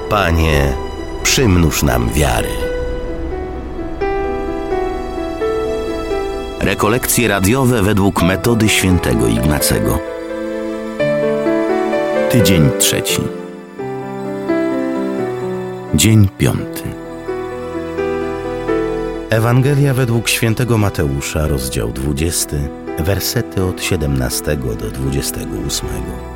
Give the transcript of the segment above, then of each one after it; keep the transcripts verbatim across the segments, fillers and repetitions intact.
Panie, przymnóż nam wiary. Rekolekcje radiowe według metody świętego Ignacego. Tydzień trzeci. Dzień piąty. Ewangelia według świętego Mateusza, rozdział dwudziesty, wersety od siedemnastego do dwudziestego ósmego.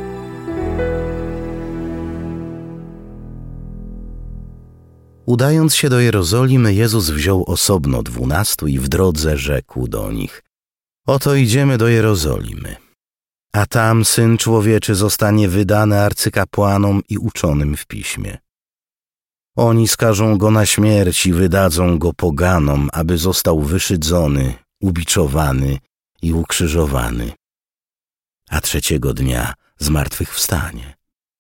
Udając się do Jerozolimy, Jezus wziął osobno dwunastu i w drodze rzekł do nich: Oto idziemy do Jerozolimy, a tam Syn Człowieczy zostanie wydany arcykapłanom i uczonym w piśmie. Oni skażą Go na śmierć i wydadzą Go poganom, aby został wyszydzony, ubiczowany i ukrzyżowany, a trzeciego dnia zmartwychwstanie.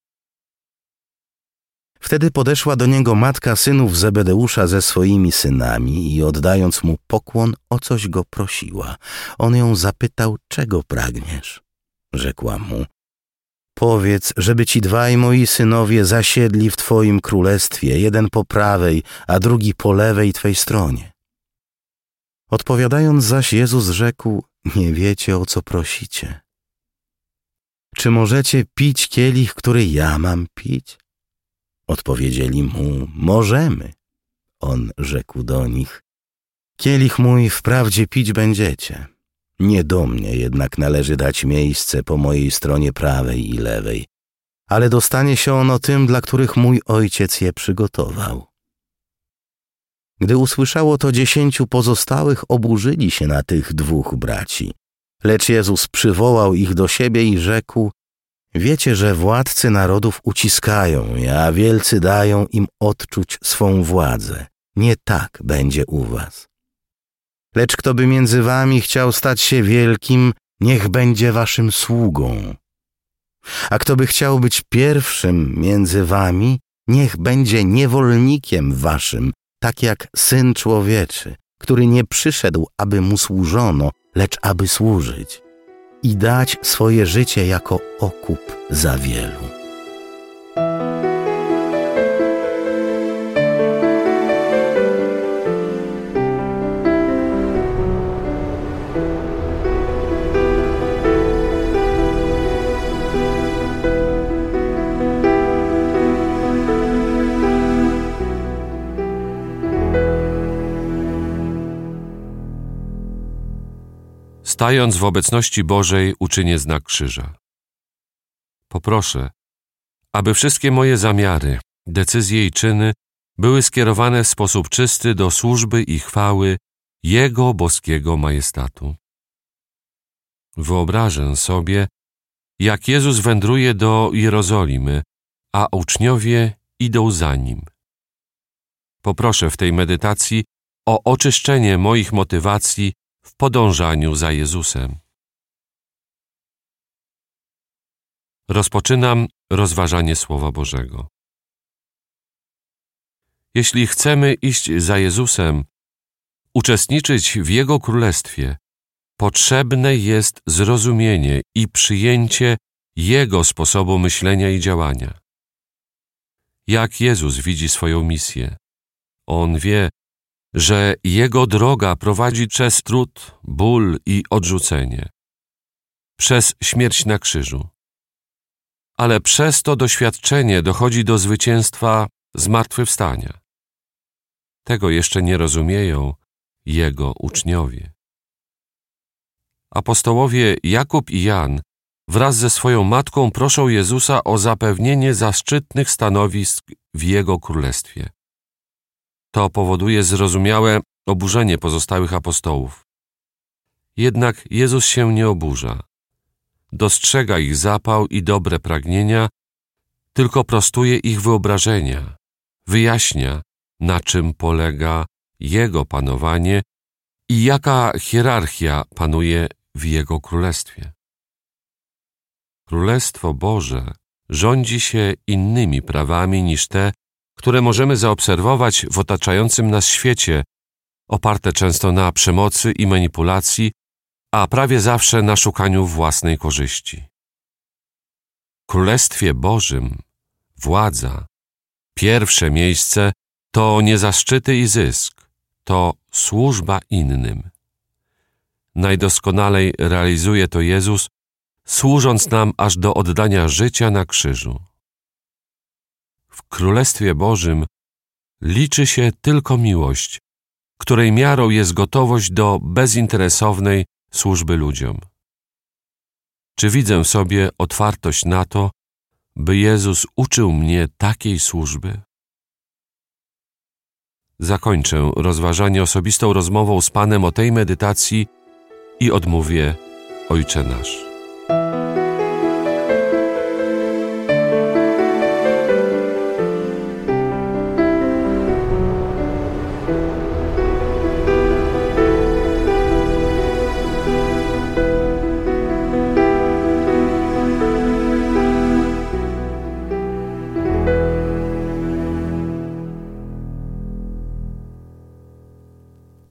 Wtedy podeszła do Niego matka synów Zebedeusza ze swoimi synami i oddając Mu pokłon, o coś Go prosiła. On ją zapytał: czego pragniesz? Rzekła Mu: powiedz, żeby ci dwaj moi synowie zasiedli w Twoim królestwie, jeden po prawej, a drugi po lewej Twej stronie. Odpowiadając zaś, Jezus rzekł: nie wiecie, o co prosicie. Czy możecie pić kielich, który ja mam pić? Odpowiedzieli Mu: możemy. On rzekł do nich: kielich mój wprawdzie pić będziecie. Nie do mnie jednak należy dać miejsce po mojej stronie prawej i lewej, ale dostanie się ono tym, dla których mój Ojciec je przygotował. Gdy usłyszało to dziesięciu pozostałych, oburzyli się na tych dwóch braci. Lecz Jezus przywołał ich do siebie i rzekł: wiecie, że władcy narodów uciskają je, a wielcy dają im odczuć swą władzę. Nie tak będzie u was. Lecz kto by między wami chciał stać się wielkim, niech będzie waszym sługą. A kto by chciał być pierwszym między wami, niech będzie niewolnikiem waszym, tak jak Syn Człowieczy, który nie przyszedł, aby mu służono, lecz aby służyć i dać swoje życie jako okup za wielu. Stając w obecności Bożej, uczynię znak krzyża. Poproszę, aby wszystkie moje zamiary, decyzje i czyny były skierowane w sposób czysty do służby i chwały Jego boskiego majestatu. Wyobrażę sobie, jak Jezus wędruje do Jerozolimy, a uczniowie idą za Nim. Poproszę w tej medytacji o oczyszczenie moich motywacji w podążaniu za Jezusem. Rozpoczynam rozważanie Słowa Bożego. Jeśli chcemy iść za Jezusem, uczestniczyć w Jego Królestwie, potrzebne jest zrozumienie i przyjęcie Jego sposobu myślenia i działania. Jak Jezus widzi swoją misję? On wie, że Jego droga prowadzi przez trud, ból i odrzucenie, przez śmierć na krzyżu. Ale przez to doświadczenie dochodzi do zwycięstwa zmartwychwstania. Tego jeszcze nie rozumieją Jego uczniowie. Apostołowie Jakub i Jan wraz ze swoją matką proszą Jezusa o zapewnienie zaszczytnych stanowisk w Jego Królestwie. To powoduje zrozumiałe oburzenie pozostałych apostołów. Jednak Jezus się nie oburza. Dostrzega ich zapał i dobre pragnienia, tylko prostuje ich wyobrażenia, wyjaśnia, na czym polega Jego panowanie i jaka hierarchia panuje w Jego Królestwie. Królestwo Boże rządzi się innymi prawami niż te, które możemy zaobserwować w otaczającym nas świecie, oparte często na przemocy i manipulacji, a prawie zawsze na szukaniu własnej korzyści. W Królestwie Bożym władza Pierwsze miejsce to nie zaszczyty i zysk, to służba innym. Najdoskonalej realizuje to Jezus, służąc nam aż do oddania życia na krzyżu. W Królestwie Bożym liczy się tylko miłość, której miarą jest gotowość do bezinteresownej służby ludziom. Czy widzę w sobie otwartość na to, by Jezus uczył mnie takiej służby? Zakończę rozważanie osobistą rozmową z Panem o tej medytacji i odmówię Ojcze nasz.